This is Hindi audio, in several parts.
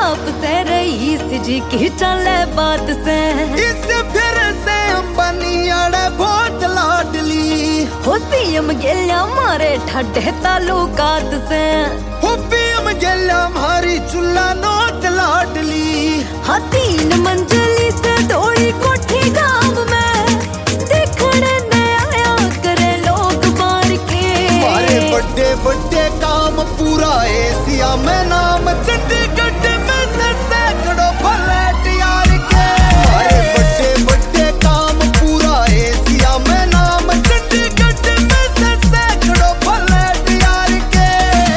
बाप से रईस जी की चले बात से, इससे फिर से अंबानी आड़े बहुत लाडली। हो सीएम गेल्या मारे ठड्डे तालुकात से, हो पीएम गेल्या मारी चुल्ला नोट लाडली। हाँ 3 मंजिली से दौड़ी कोठी गांव में, देखने ने आया करे लोग बार के। मारे बड़े बड़े काम पूरा एशिया में नाम, चंडीगढ़ में से सैकड़ों फ्लैट यार के। मारे बड़े बड़े काम पूरा एशिया में नाम, चंडीगढ़ में से सैकड़ों फ्लैट यार के।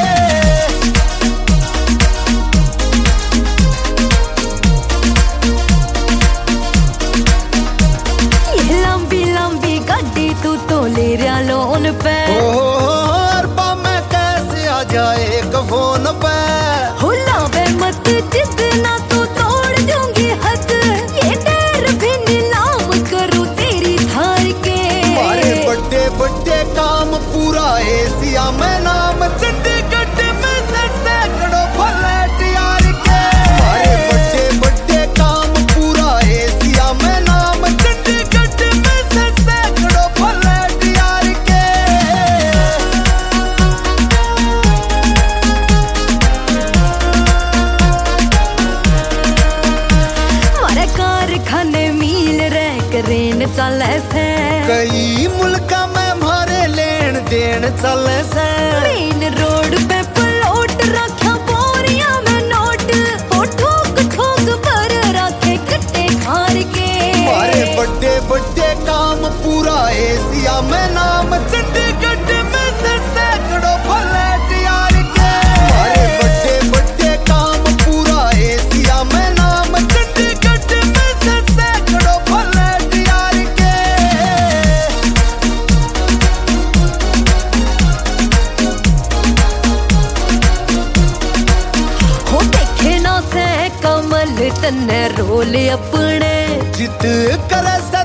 ये लंबी लंबी गाड़ी तू तो ले रहा लोन पे, जाए एक फोन पे। हुलावे मत जितना तो तोड़ दूंगी हद, ये डर भी नीलाम करूं तेरी धार के। मारे बड़े बड़े काम पूरा एशिया में नाम, चंडीगढ़ में से सैकड़ों फ्लैट यार के। मारे बड़े बड़े काम पूरा एशिया में नाम, चंडीगढ़ में से सैकड़ों फ्लैट यार के। कारखाने मील रह करेन चले से, कई मुल्का में मारे लेन देन चले से। मेन रोड पे प्लॉट रखा बोरिया में नोट, ओ ठोक ठोक पर रखे कट्टे खार के। मारे बड़े बड़े काम पूरा एशिया में नाम, चंडीगढ़ में से सैकड़ों फ्लैट यार के। मारे बड़े बड़े काम पूरा एशिया में नाम, चंडीगढ़ में से सैकड़ों फ्लैट यार के। हो देखे ना से कमल तन्ने रोल अपने, जित करे